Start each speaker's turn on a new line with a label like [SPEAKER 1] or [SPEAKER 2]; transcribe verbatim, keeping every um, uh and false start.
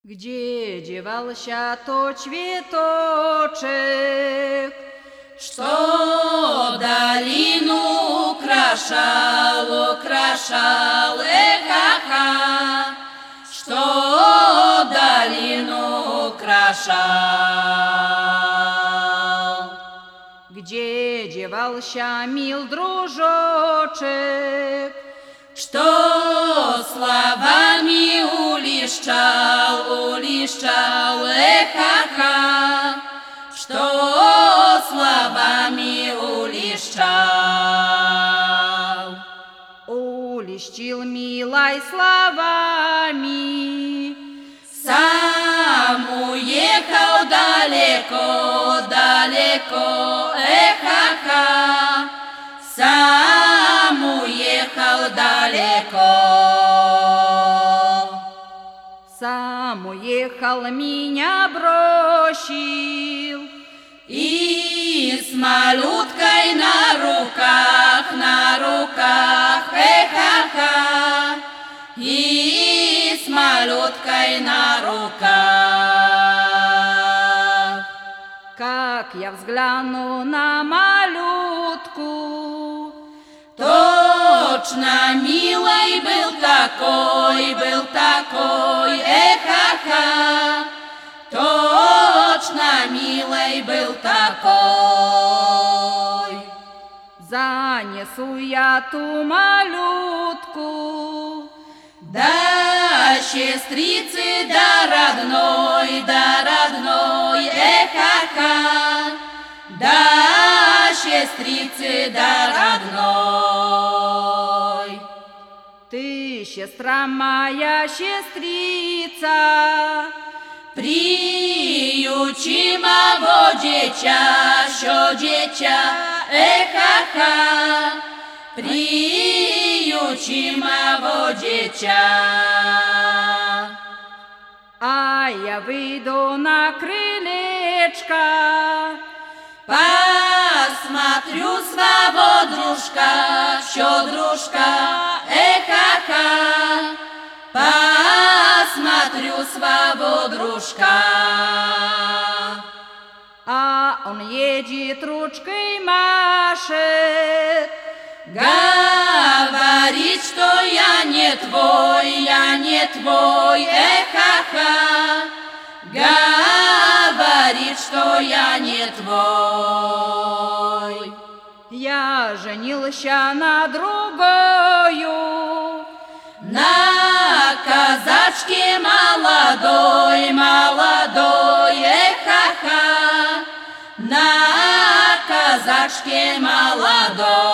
[SPEAKER 1] Где девался тот цветочек,
[SPEAKER 2] что долину украшал, украшал, эх-ха-ха, что долину украшал.
[SPEAKER 1] Где девался мил дружочек,
[SPEAKER 2] что словами улещал, улещал, эх-ха-ха, что словами улещал.
[SPEAKER 1] улещил милой словами,
[SPEAKER 2] сам уехал далеко, далеко, эх-ха-ха, сам уехал далеко.
[SPEAKER 1] Сам уехал, меня бросил,
[SPEAKER 2] и с малюткой на руках, на руках, эх-ха-ха, и с малюткой на руках.
[SPEAKER 1] Как я взгляну на малютку,
[SPEAKER 2] точно милый был такой, был такой, эх-ха-ха, точно милый был такой.
[SPEAKER 1] Занесу я ту малютку
[SPEAKER 2] да сестрицы, да родной, да родной, эх-ха-ха, да сестрицы, да родной.
[SPEAKER 1] Ты, сестра моя, сестрица,
[SPEAKER 2] приючимого дитя, що дитя, эх-ха-ха, приючимого дитя.
[SPEAKER 1] а я выйду на крылечко,
[SPEAKER 2] посмотрю своего дружка, що дружка, эх-ха-ха, посмотрю своего дружка.
[SPEAKER 1] а он едет ручкой машет,
[SPEAKER 2] говорит, что я не твой, я не твой, эх-ха-ха, говорит, что я не твой.
[SPEAKER 1] я женился на другою,
[SPEAKER 2] на казачке молодой, молодой, эх-ха-ха, на казачке молодой.